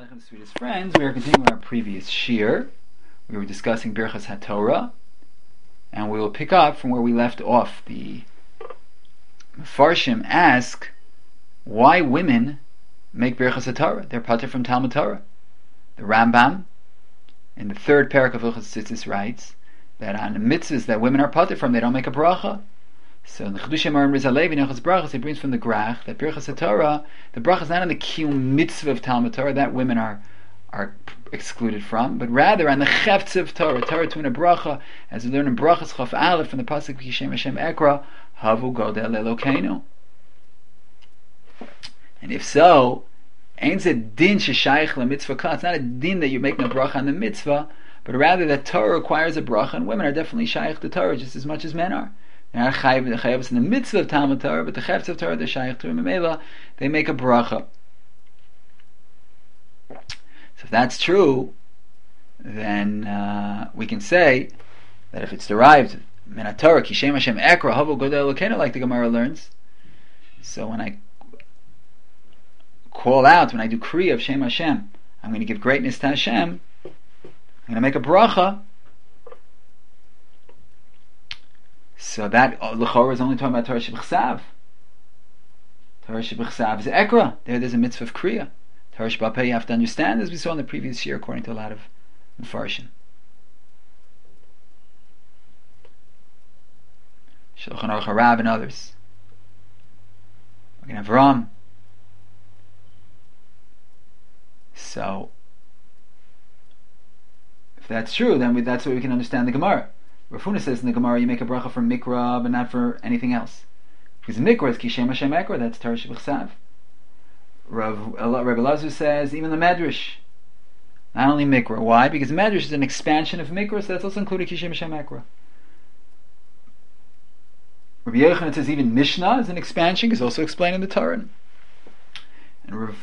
Aleichem, sweetest friends. We are continuing our previous shir. We were discussing Birchas HaTorah, and we will pick up from where we left off. The Mefarshim ask why women make Birchas HaTorah. They're pater from Talmud Torah. The Rambam, in the third parak of Hilchos Tzitzis, writes that on the mitzvahs that women are pater from, they don't make a bracha. So in the Chedushim Aron Riz Halevi, in Hilchos Brachos, he brings from the Grach that Birchas HaTorah, the bracha is not on the kiyum mitzvah of Talmud Torah, that women are excluded from, but rather on the chefts of Torah, Torah to a bracha, as we learn in Brachos Chaf Aleph from the pasuk Kishem Hashem Ekra, Havu Godel Elokeinu. And if so, ain't a din sheshayich lemitzvah kla. It's not a din that you're making a bracha on the mitzvah, but rather that Torah requires a bracha, and women are definitely shayich to Torah just as much as men are. They're not chayav in the mitzvah of Talmud Torah, but the chefts of Torah, they're shayich to Memela, they make a bracha. So if that's true, then we can say that if it's derived min Torah, Kishem Hashem Ekra, Havu Godel Elokeinu, like the Gemara learns. So when I call out, when I do Kriya of Shem Hashem, I'm going to give greatness to Hashem, I'm going to make a bracha. So that l'chorah is only talking about Torah Sheb'chsav. Torah Sheb'chsav is Ekra. There's a mitzvah of Kriya. Torah Sheb'al you have to understand, as we saw in the previous year, according to a lot of Mefarshim. Shulchan Aruch HaRav and others. We're going to have Ram. So, if that's true, then that's the way we can understand the Gemara. Rav Huna says in the Gemara, you make a bracha for Mikra, but not for anything else. Because Mikra is Kishem Hashem Ekra, that's Torah Sheb'chsav. Rav Elazar says, even the Medrash, not only Mikra. Why? Because Medrash is an expansion of Mikra, so that's also included Kishem Hashem Ekra. Rabbi Yochanan says even Mishnah is an expansion, because it's also explained in the Torah. And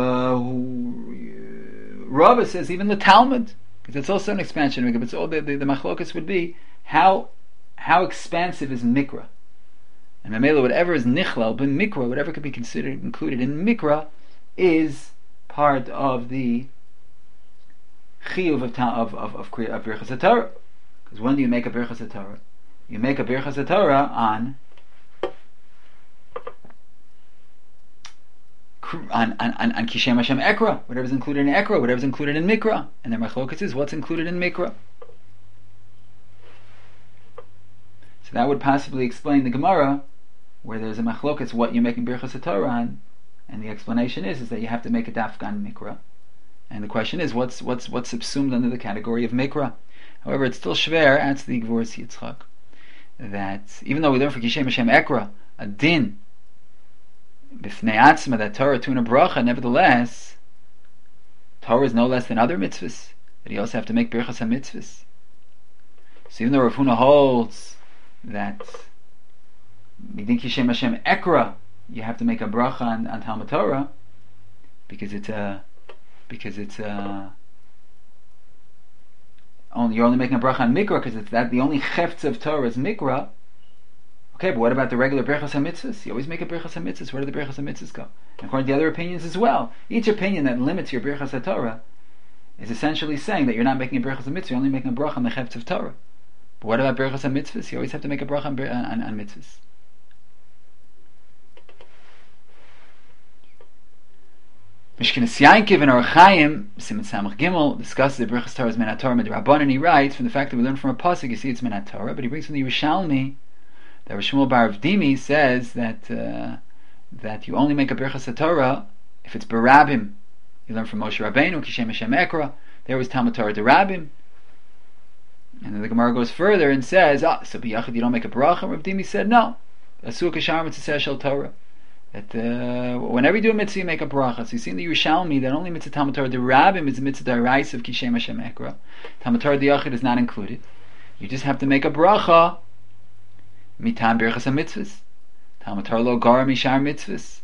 Rava says even the Talmud, because it's also an expansion of Mikra, but it's all the machlokas would be how expansive is Mikra. And Mamela, whatever is Nichlal, but Mikra, whatever could be considered included in Mikra, is part of the chiyuv of Birchas HaTorah. Because when do you make a Birchas HaTorah? You make a Birchas HaTorah on Kishem Hashem Ekra, whatever's included in Ekra, whatever's included in Mikra. And their machlokas is what's included in Mikra. So that would possibly explain the Gemara, where there's a machlokas, what you're making Birchas HaTorah on, and the explanation is that you have to make a dafkan Mikra. And the question is, what's subsumed under the category of Mikra? However, it's still shver, adds the Gvuras Yitzchak, that even though we learn for Kishem Hashem Ekra, a din, b'fnei atzma, that Torah tuna bracha, nevertheless, Torah is no less than other mitzvahs, that you also have to make Birchas HaMitzvahs. So even though Rav Huna holds that Midin Kishem Hashem Ekra, you have to make a bracha on Talmud Torah, because you're only making a bracha on Mikra, because it's that the only chefts of Torah is Mikra. Okay, but what about the regular Birchas HaMitzvahs? You always make a Birchas HaMitzvahs. Where do the Birchas HaMitzvahs go? And according to the other opinions as well, each opinion that limits your Birchas HaTorah is essentially saying that you're not making a Birchas HaMitzvah, you're only making a bracha on the chefts of Torah. But what about Birchas HaMitzvahs? You always have to make a bracha on mitzvahs. Mishkenes Yankiv and Orach Chaim, Siman Samach Gimel, discusses the Birchas Torah as Min HaTorah Midrabanan, and he writes, from the fact that we learn from a pasuk, you see it's Min HaTorah, but he brings from the Yerushalmi, that Rav Shmuel Bar Avdimi says that you only make a Birchas HaTorah if it's Barabim. You learn from Moshe Rabbeinu, Kishem Hashem Ekra, there was Talmud Torah Derabim. And then the Gemara goes further and says, so b'yachid you don't make a bracha? Rav Dimi said, no. Asur k'shar mitzvah shel Torah. That whenever you do a mitzvah, you make a bracha. So you see in the Yerushalmi that only mitzvah Talmud Torah Derabim is a mitzvah d'oraisa of Kishem Hashem Ekra. Talmud Torah D'yachid is not included. You just have to make a bracha mitam Birchas HaMitzvahs. Talmud Torah lo gara mishar mitzvahs.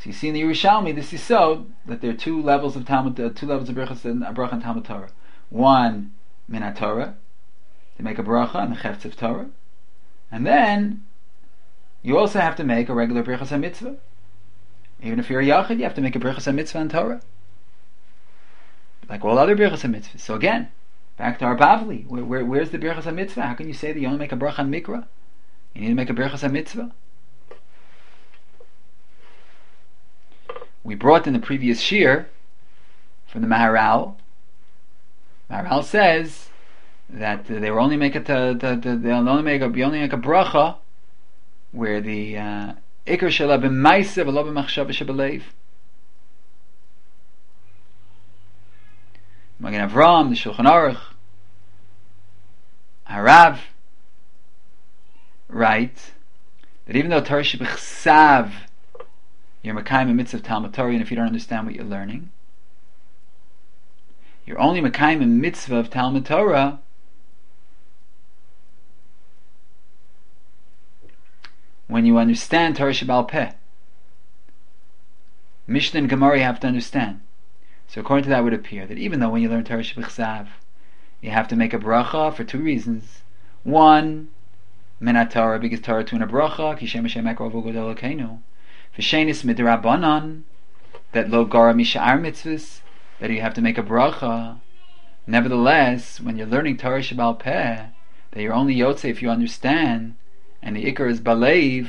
So you see in the Yerushalmi, this is so that there are two levels of Talmud, two levels of Birchas and Bracha and Talmud Torah. One, Minat Torah, to make a bracha and the Chefetz of Torah, and then you also have to make a regular Birchas HaMitzvah. Even if you're a Yachid, you have to make a Birchas HaMitzvah and Torah, like all other Birchas HaMitzvah. So again, back to our Bavli, where's the Birchas HaMitzvah? How can you say that you only make a bracha and mikra? You need to make a Birchas HaMitzvah. We brought in the previous shir from the Maharal. Maharal says that they will only make a bracha where the ikar shela b'maisa v'lo b'machshava shebeleiv. Magen Avraham, the Shulchan Aruch, Harav write that even though Torah shebechsav, you're Mekayim a mitzvah of Talmud Torah, and if you don't understand what you're learning, you're only Mekayim a mitzvah of Talmud Torah when you understand Torah Shebal Peh. Mishnah and Gemara you have to understand. So according to that, it would appear that even though when you learn Torah Shebechsav, you have to make a bracha for two reasons. One, Minat Torah, because Torah tuna bracha, Kishem Hashem Ekor Avogod Elokeinu. V'shenis midrabanan, that lo gara misha'ar mitzvahs, that you have to make a bracha. Nevertheless, when you're learning Torah Shebal Peh, that you're only yotze if you understand, and the ikar is baleiv.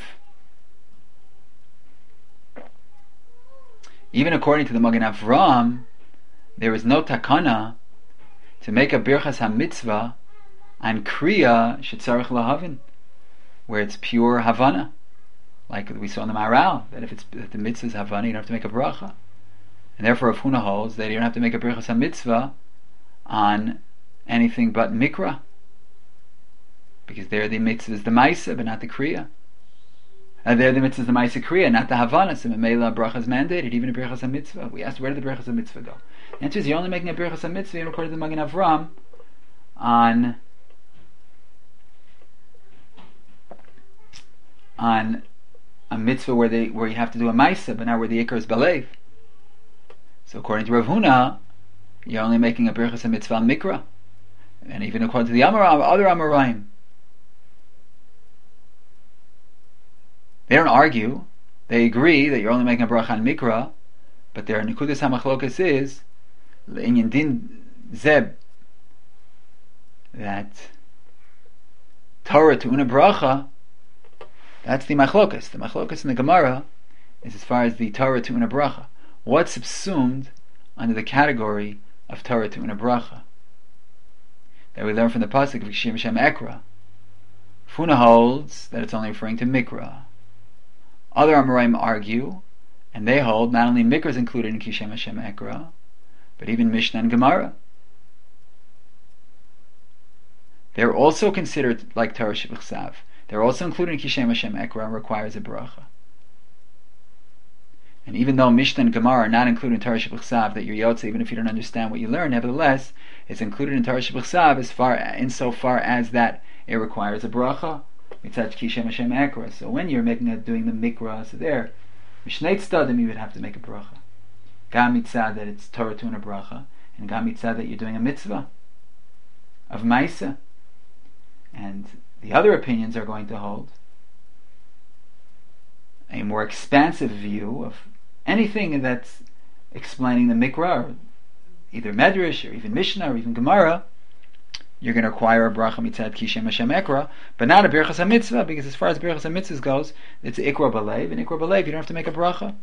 Even according to the Magen Avraham, there is no takana to make a birchas ha-mitzvah on kriya shetzarich lahavin, where it's pure havana, like we saw in the Maharal, that if the mitzvah is havana, you don't have to make a bracha, and therefore Rav Huna holds that you don't have to make a birchas ha-mitzvah on anything but mikra, because there the mitzvah is the maisa, but not the kriya. There the mitzvah is the Maisa Kriya, not the Havana. So Memela bracha is mandated, even a Birchas HaMitzvah. We asked, where did the Birchas HaMitzvah go? The answer is you're only making a Birchas HaMitzvah, even according to the Magen Avraham, on a mitzvah where you have to do a Maisa, but not where the Ikar is Balev. So according to Rav Huna, you're only making a Birchas HaMitzvah on Mikra. And even according to the other Amoraim, they don't argue. They agree that you're only making a bracha on mikra, but their nekudas hamachlokas is le'inyan din zeb, that Torah to una bracha. That's the machlokas. The machlokas in the Gemara is as far as the Torah to una bracha. What's subsumed under the category of Torah to una bracha that we learn from the pasuk of Kishem Hashem Ekra? Funa holds that it's only referring to mikra. Other Amoraim argue, and they hold not only Mikra is included in Kishem Hashem Ekra, but even Mishnah and Gemara. They're also considered like Torah Shebechsav. They're also included in Kishem Hashem Ekra and requires a bracha. And even though Mishnah and Gemara are not included in Torah Shebechsav, that you're yotze even if you don't understand what you learn, nevertheless, it's included in Torah Shebechsav insofar as that it requires a bracha. Mitzad Kishem Hashem Ekra. So when you're doing the mikra, so there, Mishnei Tzadim, you would have to make a bracha. Gam mitzad that it's Torah to a bracha, and gam mitzad that you're doing a mitzvah of Maisa. And the other opinions are going to hold a more expansive view of anything that's explaining the mikra, or either Medrash, or even Mishnah, or even Gemara. You're going to require a bracha mitzad Kishem Hashem Ekra, but not a Birchas HaMitzvah, because as far as Birchas HaMitzvah goes, it's Ikra Balev, and Ikra Balev, you don't have to make a bracha.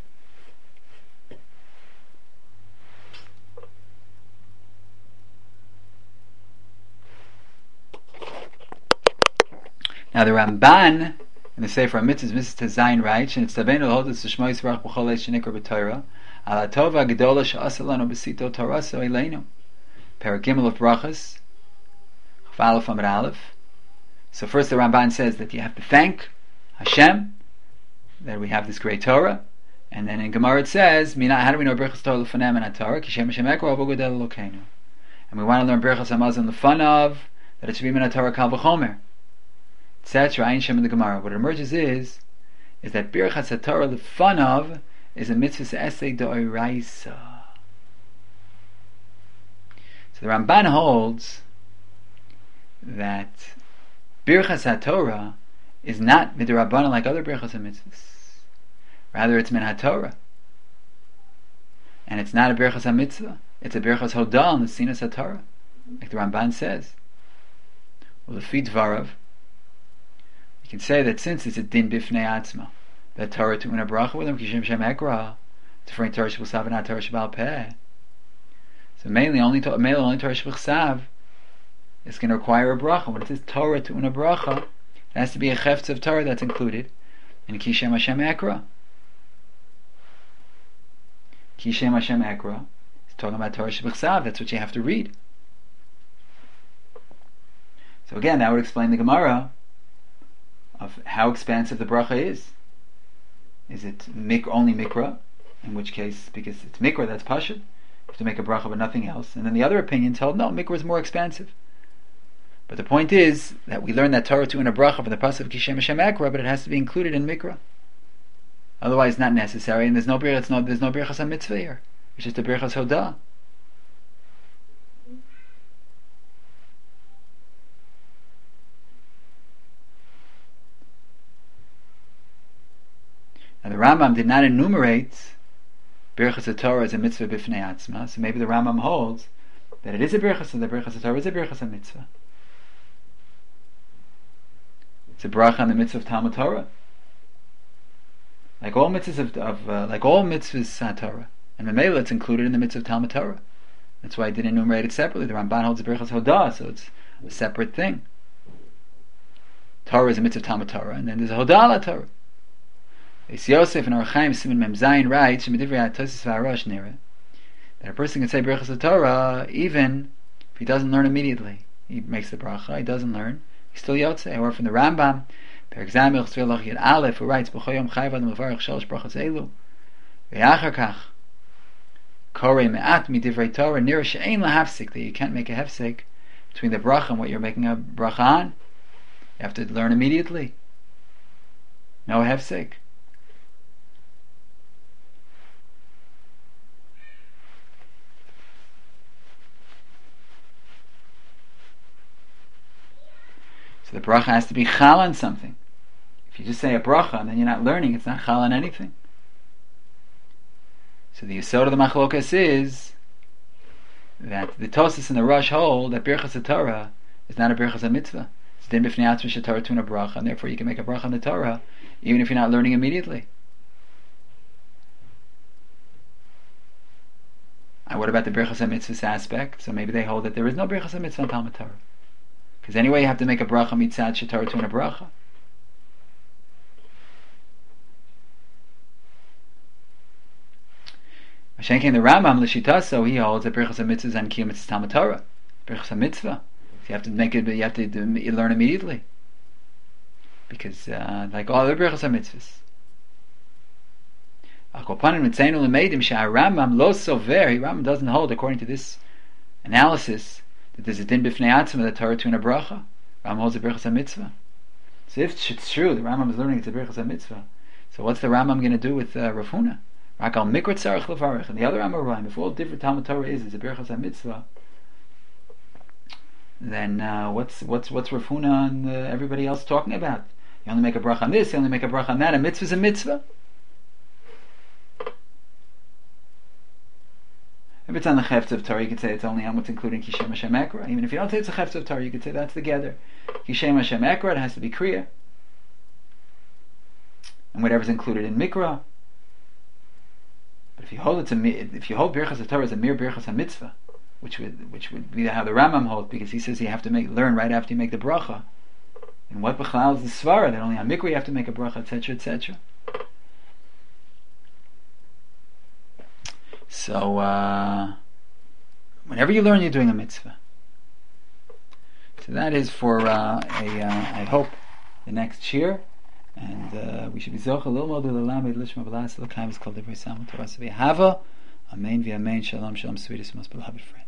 Now the Ramban, in the Sefer HaMitzvahs, Mrs. Tezayin writes, and it's Tabenu L'Hodas L'Shmo Yisvarach B'chol Eish Shenikra B'Torah, Ala Tova Gedola She'asa Lanu B'Sito Torah So Eleinu. Perek Gimel of Brachas, Aleph Amud Aleph. So first the Ramban says that you have to thank Hashem that we have this great Torah, and then in Gemara it says, how do we know Birchas Torah L'Fanem and Torah? Kishem Hashem Ekra Avogod Elokeinu. And we want to learn Birchas Hamazon L'Fanav, that it should be Min Torah Kal V'Chomer, etc. Ayin Shem in the Gemara. What emerges is that Birchas Torah L'Fanav is a mitzvah esei d'oraisa. So the Ramban holds that Birchas HaTorah is not midrabanan like other Birchas HaMitzvahs. Rather, it's min HaTorah. And it's not a Birchas HaMitzvah. It's a Birchas Hodah on the Sinas HaTorah, like the Ramban says. Well, the Dvarav, you can say that since it's a din bifnei atzma, that Torah to una bracha with them, kishim shem ekra, different Torah sheb'sav and not Torah sheb'al peh. So mainly only Torah sheb'sav is going to require a bracha. When it says Torah to una bracha, it has to be a chefetz of Torah that's included in kishem Hashem ekra. Kishem Hashem ekra is talking about Torah sheb'sav. That's what you have to read. So again, that would explain the Gemara of how expansive the bracha is. Is it only mikra? In which case, because it's mikra, that's pashut, you have to make a bracha but nothing else. And then the other opinion told, no, mikra is more expansive. But the point is that we learn that Torah to in a bracha from the pasuk of Kishem Hashem Ekra, but it has to be included in mikra. Otherwise, not necessary. And there's no birchas HaMitzvah here. It's just a birchas Hodah. Now the Rambam did not enumerate Birchas HaTorah as a mitzvah b'fnei atzma, so maybe the Rambam holds that it is a Birchas, and the Birchas HaTorah is a Birchas HaMitzvah. It's a bracha on the mitzvah of Talmud Torah, like all mitzvahs HaTorah, and Memela it's included in the mitzvah of Talmud Torah. That's why I didn't enumerate it separately. The Ramban holds the Birchas Hodah, so it's a separate thing. Torah is a mitzvah of Talmud Torah, and then there's a Hodah la Torah. Beis Yosef and Orach Chaim Siman Mem Zayin writes that a person can say Birchas HaTorah even if he doesn't learn immediately. He makes the bracha, he doesn't learn, he's still Yotzei. Or from the Rambam, Perek Zamil Chesed Lach Yud Aleph, who writes B'chol Yom Chayv Adam Levarach Shalosh Brachos Elu Ve'achar Kach Korei Me'at Midivrei Torah Nira She'ein Lahafsik, that you can't make a hefsek between the bracha and what you're making a bracha on. You have to learn immediately. No hefsek. So the bracha has to be chal on something. If you just say a bracha and then you're not learning, it's not chal on anything. So the yesod of the machlokas is that the Tosas and the Rosh hold that Birchas HaTorah is not a Birchas HaMitzvah. It's din b'fnei atzma she'Torah tuna bracha, and therefore you can make a bracha on the Torah even if you're not learning immediately. And what about the Birchas HaMitzvah aspect? So maybe they hold that there is no Birchas HaMitzvah on Talmud Torah. Because anyway, you have to make a bracha mitzad she'Torah tuna bracha. Mashenkin the Rambam l'shita, so he holds that Birchas HaMitzvah is on Kiyum Mitzvah Talmud Torah. Birchas HaMitzvah. So you have to make it, you have to learn immediately. Because like all other Birchas HaMitzvahs. Akopanim mitzainu l'meidim she'Rambam lo sover, Rambam doesn't hold, according to this analysis, that there's a din b'fnei atzma that Torah to in a bracha. Rambam holds a Birchas HaMitzvah. So if it's true, the Rambam is learning it's a Birchas HaMitzvah. So what's the Rambam going to do with Rav Huna? Rak al mikra tzarech levarech. And the other Amoraim, if all different Talmud Torah is a Birchas HaMitzvah, then what's Rav Huna and everybody else talking about? You only make a bracha on this, you only make a bracha on that. A mitzvah is a mitzvah. If it's on the chefetz of Torah, you could say it's only on what's included in Kishem Hashem Ekra. Even if you don't say it's a chefetz of Torah, you could say that's together. Kishem Hashem Ekra, it has to be kriya, and whatever's included in Mikra. But if you hold Birchas HaTorah as a mere Birchas HaMitzvah, which would be how the Rambam holds, because he says you have to learn right after you make the bracha. And what b'chalal is the svara that only on Mikra you have to make a bracha, etc., etc. So, whenever you learn, you're doing a mitzvah. So that is for, I hope, the next shir. And we should be zocha lilmod u'lelamed lishma b'las l'kayim is called divrei Talmud Torah. So we have a amen v'amen, shalom, shalom, sweetest, most beloved friend.